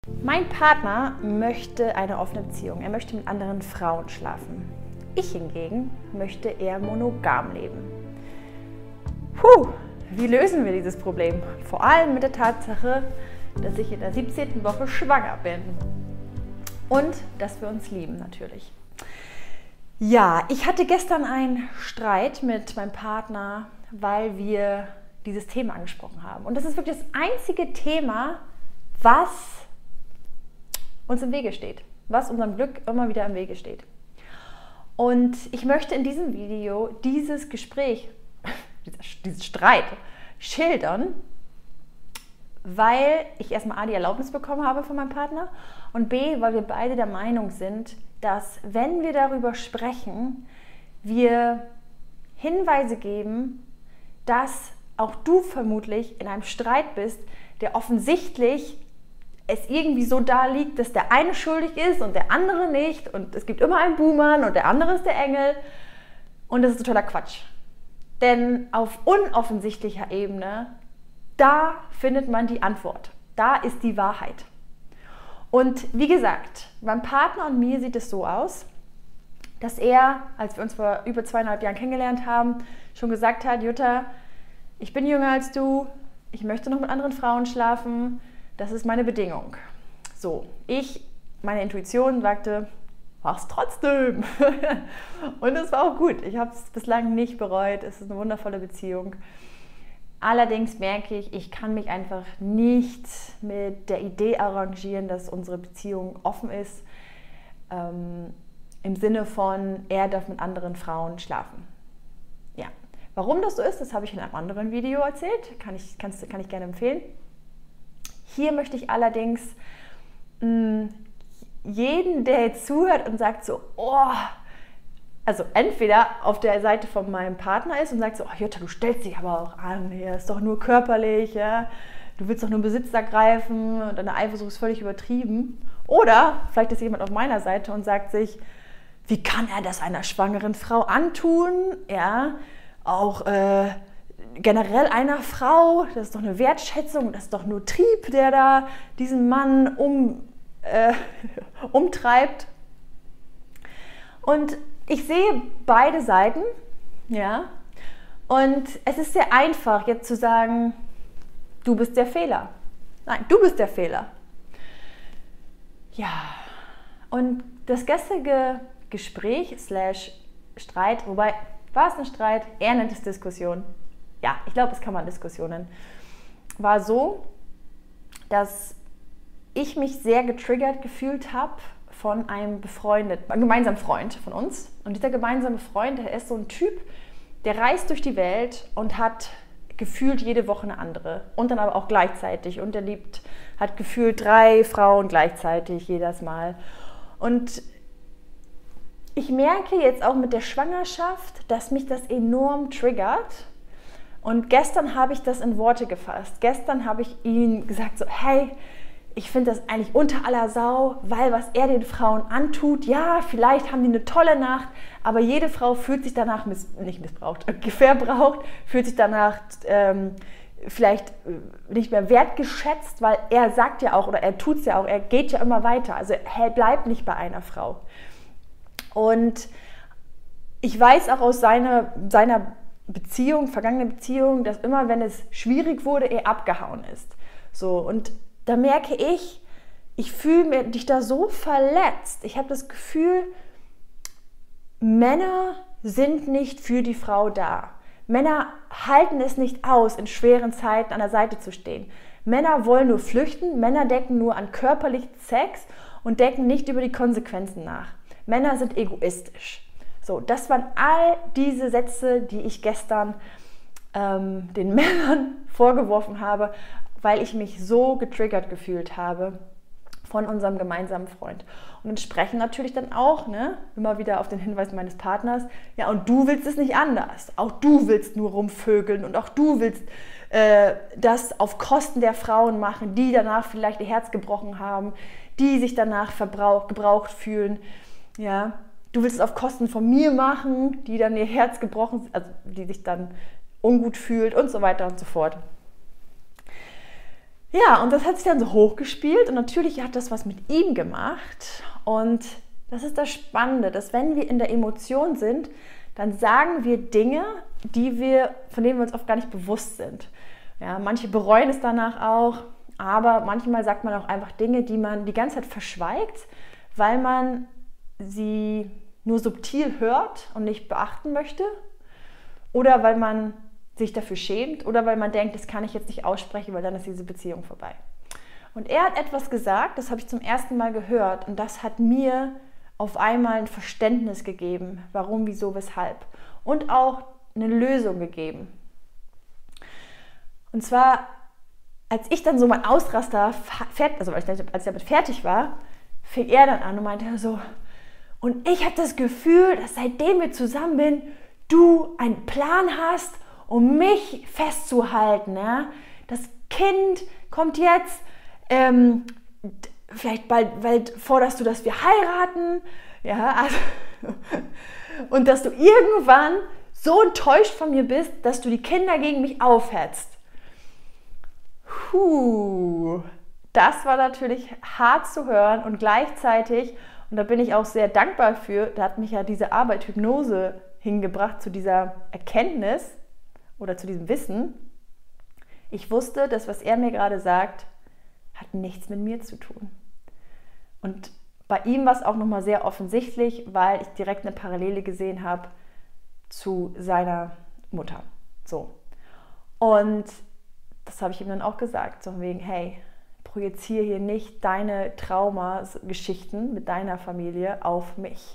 Mein Partner möchte eine offene Beziehung. Er möchte mit anderen Frauen schlafen. Ich hingegen möchte eher monogam leben. Wie lösen wir dieses Problem? Vor allem mit der Tatsache, dass ich in der 17. Woche schwanger bin. Und dass wir uns lieben natürlich. Ja, ich hatte gestern einen Streit mit meinem Partner, weil wir dieses Thema angesprochen haben. Und das ist wirklich das einzige Thema, was uns im Wege steht, was unserem Glück immer wieder im Wege steht. Und ich möchte in diesem Video dieses Gespräch, diesen Streit schildern, weil ich erstmal A, die Erlaubnis bekommen habe von meinem Partner und B, weil wir beide der Meinung sind, dass wenn wir darüber sprechen, wir Hinweise geben, dass auch du vermutlich in einem Streit bist, der offensichtlich es irgendwie so da liegt, dass der eine schuldig ist und der andere nicht und es gibt immer einen Buhmann und der andere ist der Engel und das ist totaler Quatsch. Denn auf unoffensichtlicher Ebene, da findet man die Antwort. Da ist die Wahrheit. Und wie gesagt, beim Partner und mir sieht es so aus, dass er, als wir uns vor über 2,5 Jahren kennengelernt haben, schon gesagt hat, Jutta, ich bin jünger als du, ich möchte noch mit anderen Frauen schlafen, das ist meine Bedingung. So, meine Intuition sagte, mach's trotzdem. Und es war auch gut. Ich habe es bislang nicht bereut. Es ist eine wundervolle Beziehung. Allerdings merke ich, ich kann mich einfach nicht mit der Idee arrangieren, dass unsere Beziehung offen ist. Im Sinne von, er darf mit anderen Frauen schlafen. Ja. Warum das so ist, das habe ich in einem anderen Video erzählt. Kann ich gerne empfehlen. Hier möchte ich allerdings jeden, der jetzt zuhört und sagt so, also entweder auf der Seite von meinem Partner ist und sagt so, Jutta, du stellst dich aber auch an, hier ist doch nur körperlich, ja? Du willst doch nur Besitz ergreifen und deine Eifersucht ist völlig übertrieben. Oder vielleicht ist jemand auf meiner Seite und sagt sich, wie kann er das einer schwangeren Frau antun? Ja, auch generell einer Frau, das ist doch eine Wertschätzung, das ist doch nur Trieb, der da diesen Mann umtreibt. Und ich sehe beide Seiten, ja, und es ist sehr einfach jetzt zu sagen, du bist der Fehler. Nein, du bist der Fehler. Ja, und das gestrige Gespräch / Streit, wobei, war es ein Streit? Er nennt es Diskussion. Ja, ich glaube, es kann man Diskussionen. War so, dass ich mich sehr getriggert gefühlt habe von einem gemeinsamen Freund von uns. Und dieser gemeinsame Freund, der ist so ein Typ, der reist durch die Welt und hat gefühlt jede Woche eine andere. Und dann aber auch gleichzeitig. Und er hat gefühlt 3 Frauen gleichzeitig jedes Mal. Und ich merke jetzt auch mit der Schwangerschaft, dass mich das enorm triggert. Und gestern habe ich das in Worte gefasst. Gestern habe ich ihm gesagt so, hey, ich finde das eigentlich unter aller Sau, weil was er den Frauen antut, ja, vielleicht haben die eine tolle Nacht, aber jede Frau fühlt sich danach verbraucht, fühlt sich danach vielleicht nicht mehr wertgeschätzt, weil er sagt ja auch, oder er tut es ja auch, er geht ja immer weiter. Also er bleibt nicht bei einer Frau. Und ich weiß auch aus seiner vergangene Beziehung, dass immer, wenn es schwierig wurde, er abgehauen ist. So, und da merke ich fühle mich da so verletzt. Ich habe das Gefühl, Männer sind nicht für die Frau da. Männer halten es nicht aus, in schweren Zeiten an der Seite zu stehen. Männer wollen nur flüchten, Männer denken nur an körperlichen Sex und denken nicht über die Konsequenzen nach. Männer sind egoistisch. So, das waren all diese Sätze, die ich gestern den Männern vorgeworfen habe, weil ich mich so getriggert gefühlt habe von unserem gemeinsamen Freund. Und entsprechend natürlich dann auch, immer wieder auf den Hinweis meines Partners, ja, und du willst es nicht anders. Auch du willst nur rumvögeln und auch du willst das auf Kosten der Frauen machen, die danach vielleicht ihr Herz gebrochen haben, die sich danach gebraucht fühlen. Ja, du willst es auf Kosten von mir machen, die dann ihr Herz gebrochen, also die sich dann ungut fühlt und so weiter und so fort. Ja, und das hat sich dann so hochgespielt und natürlich hat das was mit ihm gemacht. Und das ist das Spannende, dass wenn wir in der Emotion sind, dann sagen wir Dinge, von denen wir uns oft gar nicht bewusst sind. Ja, manche bereuen es danach auch, aber manchmal sagt man auch einfach Dinge, die man die ganze Zeit verschweigt, weil man sie nur subtil hört und nicht beachten möchte oder weil man sich dafür schämt oder weil man denkt, das kann ich jetzt nicht aussprechen, weil dann ist diese Beziehung vorbei. Und er hat etwas gesagt, das habe ich zum ersten Mal gehört und das hat mir auf einmal ein Verständnis gegeben, warum, wieso, weshalb und auch eine Lösung gegeben. Und zwar, als ich dann so mein Ausraster, als ich damit fertig war, fing er dann an und meinte so, und ich habe das Gefühl, dass seitdem wir zusammen sind, du einen Plan hast, um mich festzuhalten. Ja? Das Kind kommt jetzt, vielleicht bald forderst du, dass wir heiraten, ja, also, und dass du irgendwann so enttäuscht von mir bist, dass du die Kinder gegen mich aufhetzt. Das war natürlich hart zu hören und gleichzeitig, und da bin ich auch sehr dankbar für, da hat mich ja diese Arbeit Hypnose hingebracht zu dieser Erkenntnis oder zu diesem Wissen. Ich wusste, das, was er mir gerade sagt, hat nichts mit mir zu tun. Und bei ihm war es auch nochmal sehr offensichtlich, weil ich direkt eine Parallele gesehen habe zu seiner Mutter. So. Und das habe ich ihm dann auch gesagt, so wegen, hey, projiziere hier nicht deine Traumageschichten mit deiner Familie auf mich.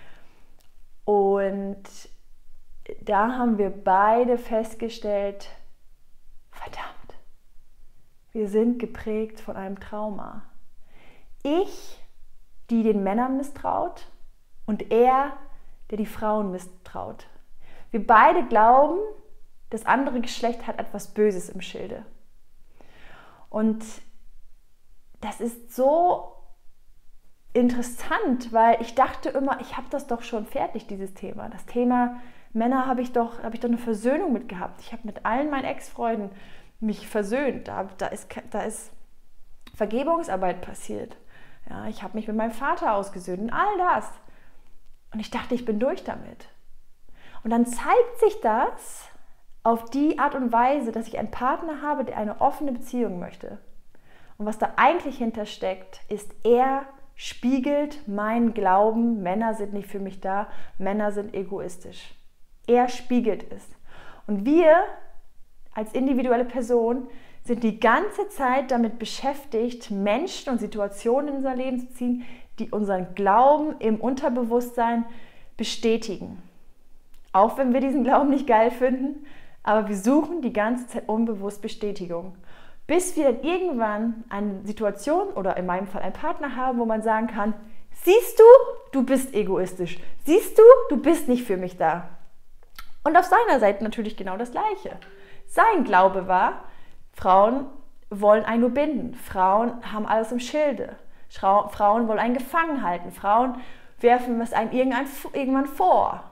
Und da haben wir beide festgestellt, verdammt, wir sind geprägt von einem Trauma. Ich, die den Männern misstraut und er, der die Frauen misstraut. Wir beide glauben, das andere Geschlecht hat etwas Böses im Schilde. Und das ist so interessant, weil ich dachte immer, ich habe das doch schon fertig, dieses Thema. Das Thema Männer habe ich doch eine Versöhnung mit gehabt. Ich habe mit allen meinen Ex-Freunden mich versöhnt. Da ist Vergebungsarbeit passiert. Ja, ich habe mich mit meinem Vater ausgesöhnt und all das. Und ich dachte, ich bin durch damit. Und dann zeigt sich das auf die Art und Weise, dass ich einen Partner habe, der eine offene Beziehung möchte. Und was da eigentlich hintersteckt, ist, er spiegelt meinen Glauben, Männer sind nicht für mich da, Männer sind egoistisch. Er spiegelt es. Und wir als individuelle Person sind die ganze Zeit damit beschäftigt, Menschen und Situationen in unser Leben zu ziehen, die unseren Glauben im Unterbewusstsein bestätigen. Auch wenn wir diesen Glauben nicht geil finden, aber wir suchen die ganze Zeit unbewusst Bestätigung. Bis wir dann irgendwann eine Situation oder in meinem Fall einen Partner haben, wo man sagen kann, siehst du, du bist egoistisch. Siehst du, du bist nicht für mich da. Und auf seiner Seite natürlich genau das Gleiche. Sein Glaube war, Frauen wollen einen nur binden. Frauen haben alles im Schilde. Frauen wollen einen gefangen halten. Frauen werfen es einem irgendwann vor.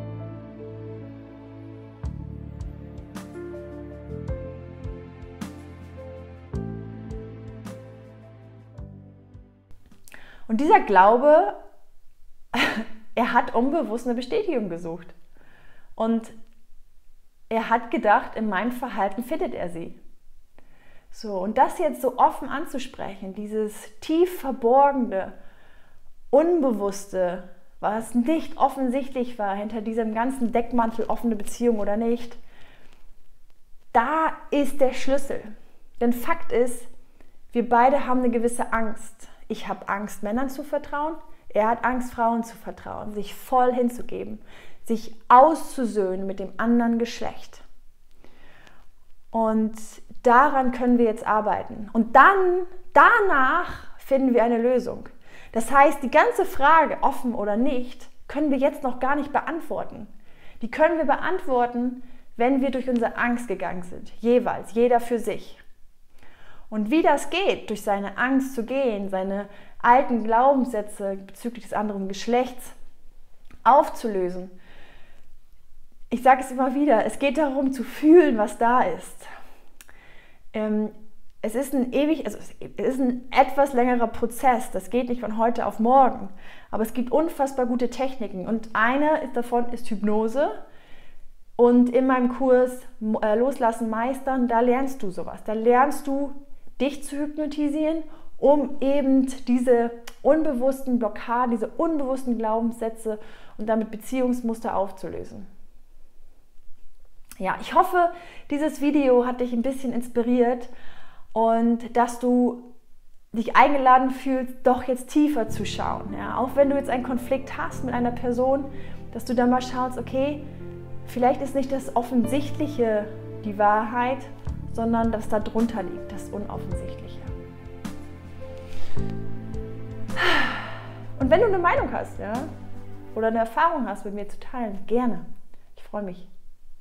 Und dieser Glaube, er hat unbewusst eine Bestätigung gesucht. Und er hat gedacht, in meinem Verhalten findet er sie. So, und das jetzt so offen anzusprechen, dieses tief verborgene, Unbewusste, was nicht offensichtlich war, hinter diesem ganzen Deckmantel offene Beziehung oder nicht, da ist der Schlüssel. Denn Fakt ist, wir beide haben eine gewisse Angst. Ich habe Angst, Männern zu vertrauen. Er hat Angst, Frauen zu vertrauen, sich voll hinzugeben, sich auszusöhnen mit dem anderen Geschlecht. Und daran können wir jetzt arbeiten. Und dann, danach finden wir eine Lösung. Das heißt, die ganze Frage, offen oder nicht, können wir jetzt noch gar nicht beantworten. Die können wir beantworten, wenn wir durch unsere Angst gegangen sind. Jeweils, jeder für sich. Und wie das geht, durch seine Angst zu gehen, seine alten Glaubenssätze bezüglich des anderen Geschlechts aufzulösen. Ich sage es immer wieder, es geht darum zu fühlen, was da ist. es ist ein etwas längerer Prozess. Das geht nicht von heute auf morgen. Aber es gibt unfassbar gute Techniken. Und eine davon ist Hypnose. Und in meinem Kurs Loslassen, Meistern, da lernst du sowas. Da lernst du, dich zu hypnotisieren, um eben diese unbewussten Blockaden, diese unbewussten Glaubenssätze und damit Beziehungsmuster aufzulösen. Ja, ich hoffe, dieses Video hat dich ein bisschen inspiriert und dass du dich eingeladen fühlst, doch jetzt tiefer zu schauen. Ja, auch wenn du jetzt einen Konflikt hast mit einer Person, dass du dann mal schaust, okay, vielleicht ist nicht das Offensichtliche die Wahrheit, sondern das da drunter liegt, das Unoffensichtliche. Und wenn du eine Meinung hast, ja, oder eine Erfahrung hast, mit mir zu teilen, gerne. Ich freue mich.